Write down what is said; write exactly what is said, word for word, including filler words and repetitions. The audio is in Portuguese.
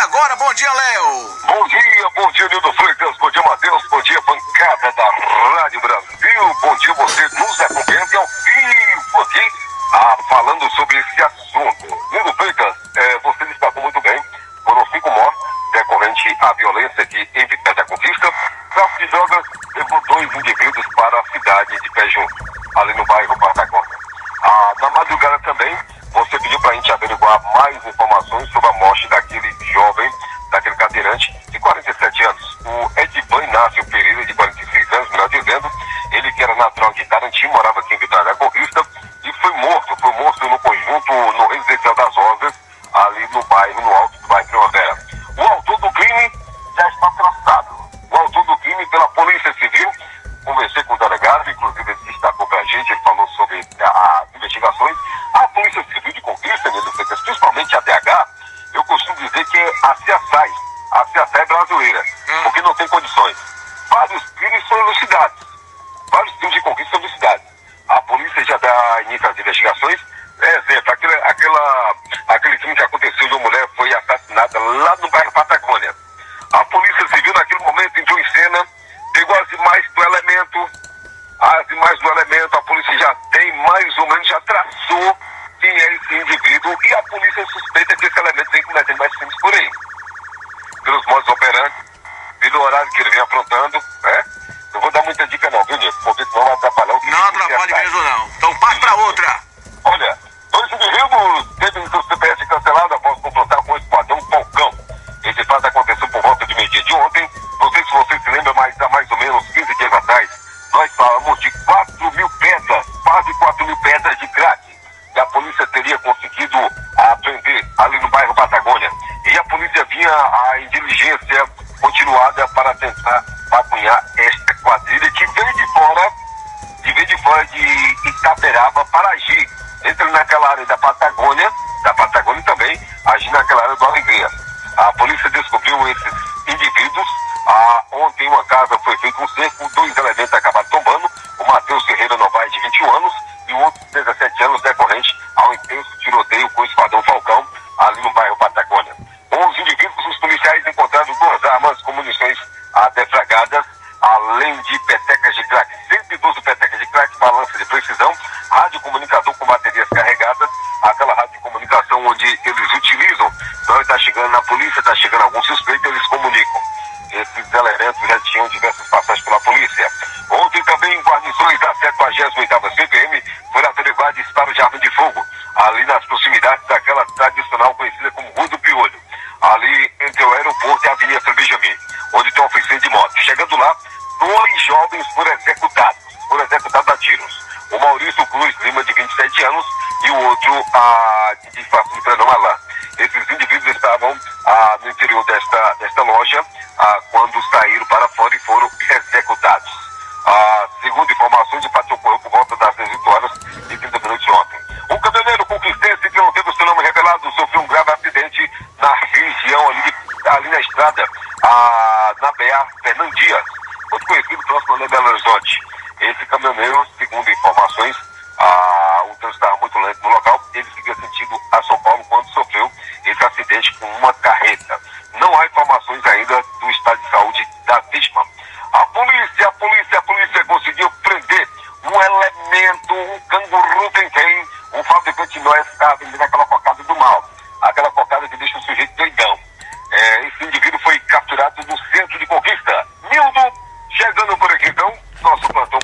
agora, bom dia, Léo. Bom dia, bom dia, Nildo Freitas, bom dia, Matheus, bom dia, bancada da Rádio Brasil, bom dia, você nos acompanhando ao vivo aqui, ah, falando sobre esse assunto. Nildo Freitas, eh, você destacou muito bem, foram cinco mortes decorrente à violência que em Vitória da Conquista, tráfico de drogas levou dois indivíduos para a cidade de Pé Junto, ali no bairro Patagônia. Ah, na madrugada também, você pediu para a gente averiguar mais informações sobre a morte daquele jovem, daquele cadeirante de quarenta e sete anos, o Edvan Inácio Pereira, de quarenta e seis anos, melhor dizendo, ele que era natural de Tarantim, morava aqui em Vitória da Conquista, e foi morto, foi morto no conjunto, no residencial das Rosas, ali no bairro, no alto do bairro Primavera. O autor do crime já está traçado. O autor do crime pela Polícia Civil, conversei com o delegado, inclusive ele destacou para a gente, ele falou sobre as investigações. A Polícia Civil de Conquista, principalmente a D H, eu costumo dizer que é a C S A I, a C S A I brasileira, hum. porque não tem condições. Vários crimes são elucidados, vários crimes de conquista são elucidados. A polícia já dá início às investigações. Exemplo, aquele, aquela, aquele crime que aconteceu de uma mulher foi assassinada lá no bairro Patagônia. A Polícia Civil naquele momento entrou em cena, pegou as imagens do elemento, as imagens do elemento, a polícia já tem mais ou menos, já traçou quem é esse indivíduo e a polícia suspeita que esse elemento vem cometendo mais crimes por aí. Pelos modos operantes, pelo horário que ele vem aprontando, né? Não vou dar muita dica não, viu, Nico? Porque senão vai atrapalhar o que Não atrapalhe mesmo não. Então parte para outra. Olha, dois indivíduos teve seu C P F cancelado após confrontar com o esquadrão Falcão. Esse fato aconteceu por volta de meio-dia de ontem. Não sei se você se lembra, mas há mais ou menos quinze dias atrás, nós falamos de quatro mil pedras, quase quatro mil pedras de crack, que a polícia teria conseguido apreender ali no bairro Patagônia. E a polícia vinha a, em diligência continuada para tentar apurrar esta quadrilha que veio de fora, que veio de fora de Itaberaba para agir. Entre naquela área da Patagônia, da Patagônia também, agir naquela área do Alegria. A polícia descobriu esses indivíduos. Ah, ontem uma casa foi feita um cerco, dois elementos acabaram tombando, o Matheus Ferreira Novaes, de vinte e um anos, e o outro de dezessete anos, decorrente ao intenso tiroteio com o esquadrão Falcão, ali no bairro Patagônia. Com os indivíduos, os policiais encontraram duas armas com munições ah, defragadas, além de petecas de crack, cento e doze petecas de crack, balança de precisão, radiocomunicador com baterias carregadas, aquela radiocomunicação onde eles utilizam. Então está chegando na polícia, está chegando algum suspeito, eles comunicam. Esses elementos já tinham diversas passagens pela polícia. Ontem também guarnições da setenta e oitava C P M foram averiguar disparo de arma de fogo, ali nas proximidades daquela tradicional conhecida como Rua do Piolho, ali entre o aeroporto e a Avenida Frei Benjamin, onde tem uma oficina de moto. Chegando lá, dois jovens foram executados, foram executados a tiros. O Maurício Cruz Lima, de vinte e sete anos, e o outro, ah, de Faço de Pernão Alain. Esses indivíduos estavam ah, no interior desta, desta loja ah, quando saíram para fora e foram executados. Ah, segundo informações, o fato ocorreu por volta das dezoito horas e trinta minutos de ontem. Um caminhoneiro conquistense que não teve o seu nome revelado sofreu um grave acidente na região ali, ali na estrada, ah, na B A Fernando Dias, muito conhecido próximo a Belo Horizonte. Esse caminhoneiro, segundo informações, ah, o trânsito estava muito lento no local, ele seguia sentido a São Paulo quando sofreu esse acidente com uma carreta. Não há informações ainda do estado de saúde da vítima. A polícia, a polícia, a polícia conseguiu prender um elemento, um canguru tem-tem, um fabricante de nós que estava vendendo aquela cocada do mal, aquela cocada que deixa o sujeito doidão. É, esse indivíduo foi capturado no centro de Conquista. Nildo, chegando por aqui.